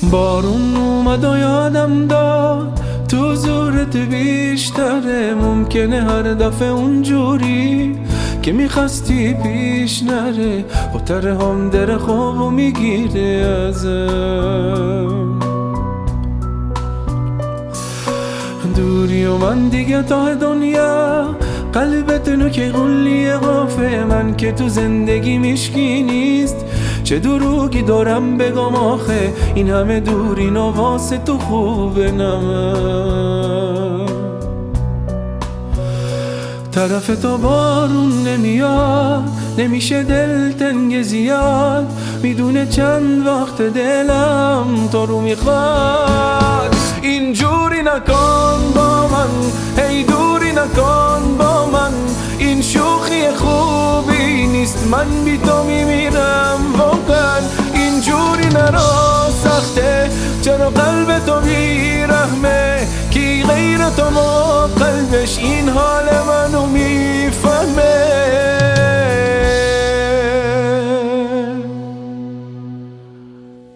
بارون اومد و یادم داد تو زورت بیشتره، ممکنه هر دفعه اونجوری که میخواستی پیش نره، خطره هم در خوابو میگیره ازم. دوری و من دیگه تا دنیا، قلبت نوک قلی قافه من که تو زندگی مشکی نیست. چه دروگی دارم بگم آخه، این همه دوری واسه تو خوبه نمه. طرف تو بارون نمیاد، نمیشه دلتنگ زیاد، میدونه چند وقت دلم تو رو میخواد. اینجوری نکن با من، هی دوری نکن با من، این شوخی خوبی نیست، من بی تو میمیرم واقعا. اینجوری نرا سخته، چرا قلب تو بیرحمه، کی غیر تو ما قلبش این حال من